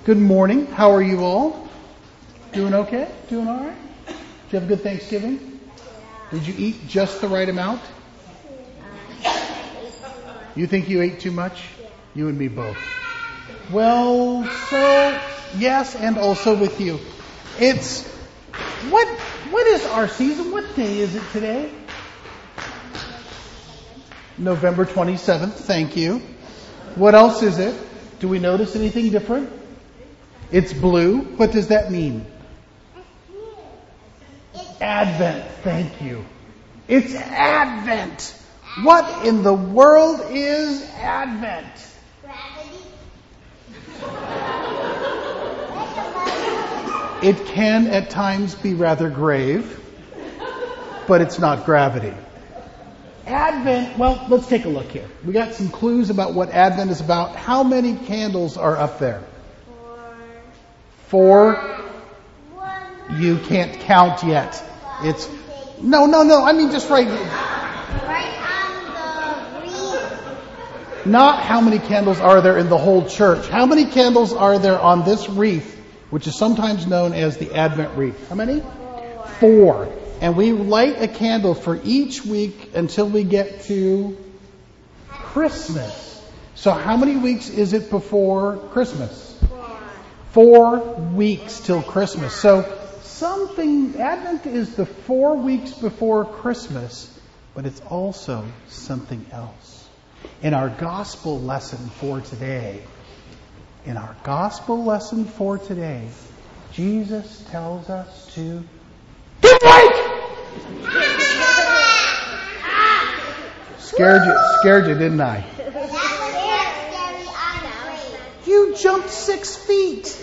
Good morning. How are you all? Doing okay? Doing all right? Did you have a good Thanksgiving? Did you eat just the right amount? You think you ate too much? You and me both. Well, so yes, and also with you. It's what is our season? What day is it today? November 27th. Thank you. What else is it? Do we notice anything different? It's blue. What does that mean? Advent. Thank you. It's Advent. What in the world is Advent? It can at times be rather grave, but it's not gravity. Advent, well, let's take a look here. We got some clues about what Advent is about. How many candles are up there? 4. You can't count yet. It's no. I mean just right here. Right on the wreath. Not how many candles are there in the whole church. How many candles are there on this wreath, which is sometimes known as the Advent wreath? How many? 4. And we light a candle for each week until we get to Christmas. So how many weeks is it before Christmas? 4 weeks till Christmas. So Advent is the 4 weeks before Christmas, but it's also something else. In our gospel lesson for today, Jesus tells us to get awake! Scared you, didn't I? You jumped 6 feet.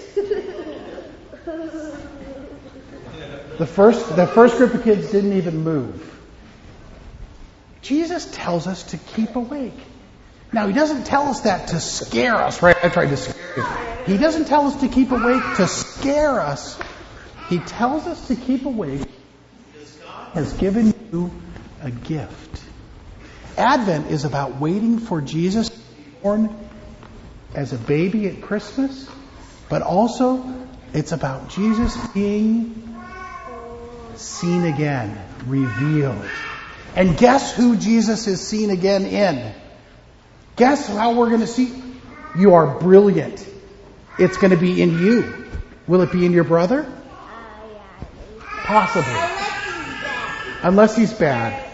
The first group of kids didn't even move. Jesus tells us to keep awake. Now, he doesn't tell us that to scare us, right? I tried to scare you. He doesn't tell us to keep awake to scare us. He tells us to keep awake because God has given you a gift. Advent is about waiting for Jesus to be born as a baby at Christmas, but also it's about Jesus being seen again, revealed. And guess who Jesus is seen again in? Guess how we're going to see? You are brilliant. It's going to be in you. Will it be in your brother? Possibly. Unless he's bad.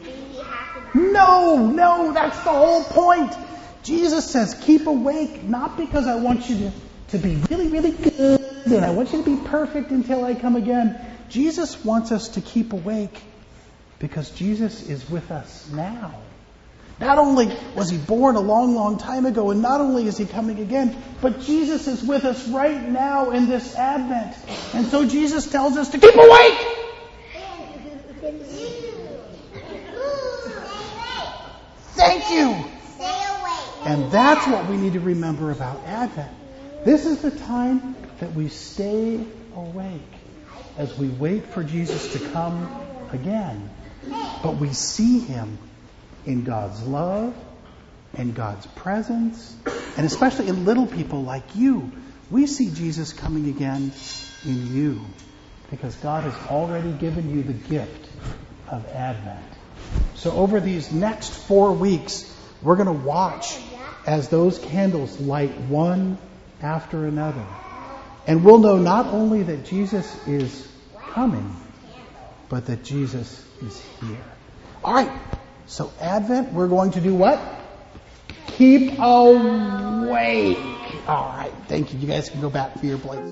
No, that's the whole point. Jesus says, keep awake, not because I want you to be really, really good, and I want you to be perfect until I come again. Jesus wants us to keep awake because Jesus is with us now. Not only was he born a long, long time ago, and not only is he coming again, but Jesus is with us right now in this Advent. And so Jesus tells us to keep awake. Thank you. And that's what we need to remember about Advent. This is the time that we stay awake as we wait for Jesus to come again. But we see him in God's love and God's presence, and especially in little people like you. We see Jesus coming again in you because God has already given you the gift of Advent. So over these next 4 weeks, we're going to watch as those candles light one after another. And we'll know not only that Jesus is coming, but that Jesus is here. All right. So Advent, we're going to do what? Keep awake. All right. Thank you. You guys can go back to your place.